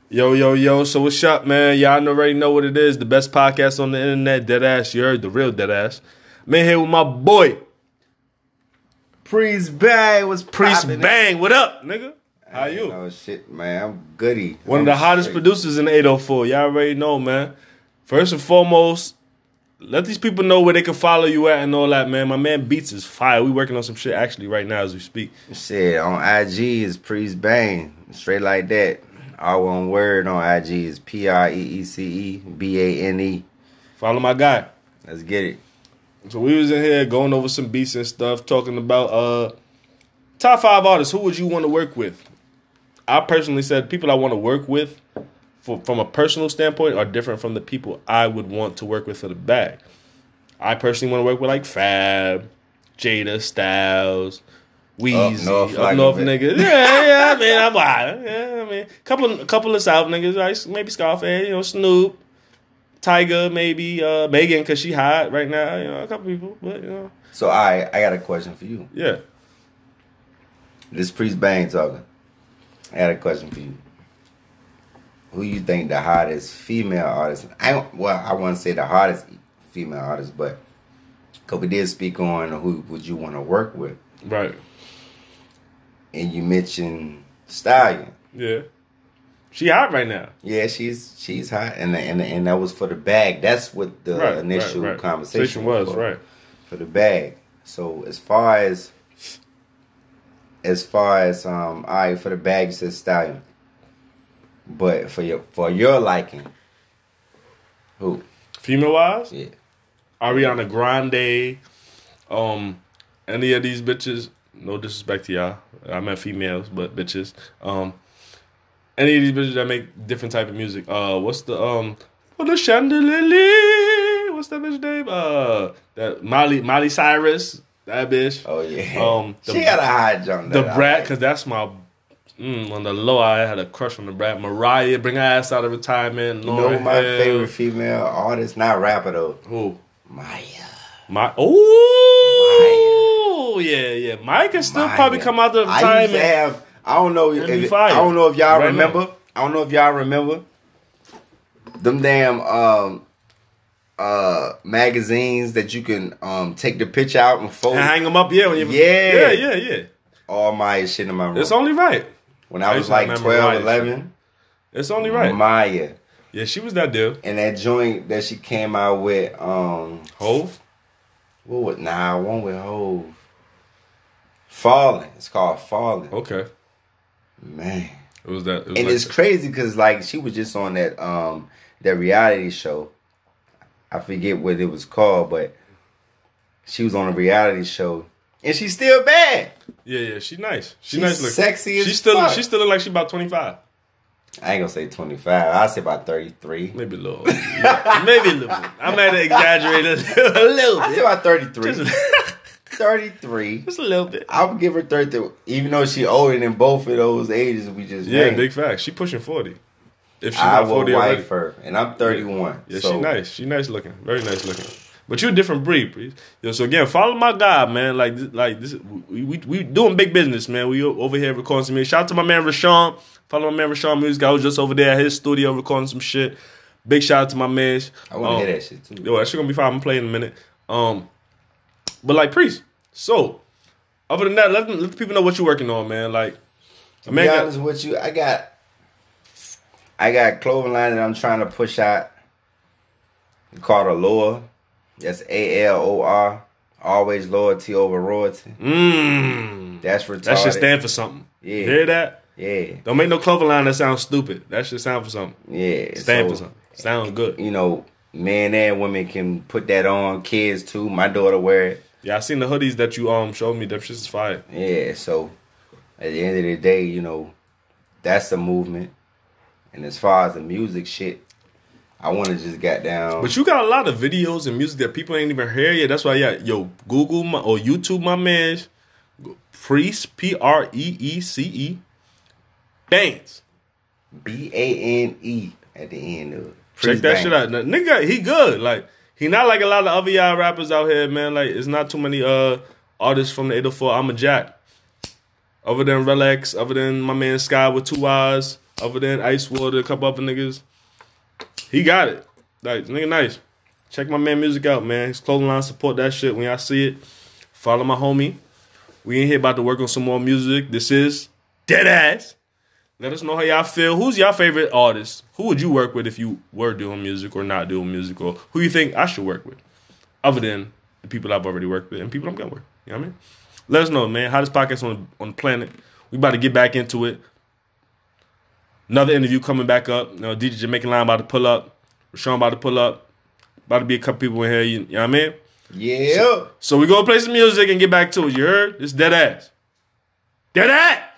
Yo, yo, yo. So what's up, man? Y'all already know what it is. The best podcast on the internet, Deadass. You heard the real Deadass. I'm in here with my boy, Priest Bang was Priest Bang. What up, nigga? How you? Oh shit, man. I'm goody. One of the hottest producers in the 804. Y'all already know, man. First and foremost, let these people know where they can follow you at and all that, man. My man Beats is fire. We working on some shit actually right now as we speak. Shit, on IG is Priest Bang. Straight like that. All one word on IG is PREECEBANE. Follow my guy. Let's get it. So we was in here going over some beats and stuff, talking about top 5 artists. Who would you want to work with? I personally said people I want to work with from a personal standpoint are different from the people I would want to work with for the bag. I personally want to work with like Fab, Jada, Styles, Weezy, up north niggas. Yeah, I mean, I'm wild. Yeah, I mean, couple of South niggas, right? Maybe Scarface, Snoop, Tyga, maybe Megan, cause she hot right now. A couple people, but So I got a question for you. Yeah. This Priest Bang talking. I got a question for you. Who you think the hottest female artist? I want to say the hottest female artist, but because we did speak on who would you want to work with, right? And you mentioned Stallion. Yeah, she hot right now. Yeah, she's hot, and that was for the bag. That's what the initial conversation was for, right? For the bag. So as far as all right, for the bag, you said Stallion. But for your liking, who? Female wise? Yeah. Ariana Grande, any of these bitches, no disrespect to y'all. I meant females, but bitches. Any of these bitches that make different type of music. What's the for the chandelier? What's that bitch name? That Miley Cyrus, that bitch. Oh yeah. She got a high jump. The Brat, cause that's my on the low. I had a crush on the Brat. Mariah, bring her ass out of retirement. You know my favorite female artist, not rapper though. Who? Maya. Yeah. Maya can still probably come out the retirement. I don't know if y'all remember. I don't know if y'all remember them damn magazines that you can take the picture out and fold and hang them up. Yeah. Yeah. All Maya shit in my room. It's only right. When I was like 12, 11. It's only right. Maya. Yeah, she was that deal. And that joint that she came out with, Hove? One with Hove. Falling. It's called Falling. Okay. Man. It was that. It's crazy because like she was just on that reality show. I forget what it was called, but she was on a reality show. And she's still bad. Yeah, she's nice. She's nice looking. Sexy as She still look like she's about 25. I ain't gonna say 25. I'll say about 33. Maybe a little. Maybe a little bit. I might have exaggerated a little bit. I'll say about 33. 33. Just a little bit. I'll give her 33. Even though she older than both of those ages we just named. Big fact. She pushing 40. If she's I not 40 will already. wife her. And I'm 31. Yeah, so. she nice. She nice looking. Very nice looking. But you a different breed, please. Yo, so again, follow my guy, man. Like this, we doing big business, man. We over here recording some music. Shout out to my man Rashawn. Follow my man Rashawn Music. I was just over there at his studio recording some shit. Big shout out to my man. I want to hear that shit too. Yo, that shit gonna be fine. I'm gonna play in a minute. But like Priest. So, other than that, let the people know what you're working on, man. Like, to be honest with you, I got a clothing line that I'm trying to push out. It's called Allure. That's ALOR. Always loyalty over royalty. That's retarded. That should stand for something. Yeah. You hear that? Yeah. Don't make no clothing line that sounds stupid. That should sound for something. Yeah. Stand for something. Sounds good. You know, men and women can put that on. Kids too. My daughter wear it. Yeah, I seen the hoodies that you showed me. That shit is fire. Yeah, so at the end of the day, you know, that's the movement. And as far as the music shit, I want to just get down. But you got a lot of videos and music that people ain't even heard yet. That's why, Google or YouTube my man, Priest, PREECE, Bangs. BANE at the end of it. Check that shit out. Now, nigga, he good. Like, he not like a lot of other y'all rappers out here, man. Like, it's not too many artists from the 804. I'm a Jack. Other than Relax, other than my man Sky with 2 eyes. Other than Ice Water, a couple other niggas. He got it. Like, nigga nice. Check my man music out, man. His clothing line, support that shit when y'all see it. Follow my homie. We in here about to work on some more music. This is Deadass. Let us know how y'all feel. Who's your favorite artist? Who would you work with if you were doing music or not doing music? Or who you think I should work with? Other than the people I've already worked with and people I'm going to work. You know what I mean? Let us know, man. Hottest podcast on the planet. We about to get back into it. Another interview coming back up. You know, DJ Jamaican Line about to pull up. Rashawn about to pull up. About to be a couple people in here. You know what I mean? Yeah. So we go play some music and get back to it. You heard? It's Deadass. Deadass!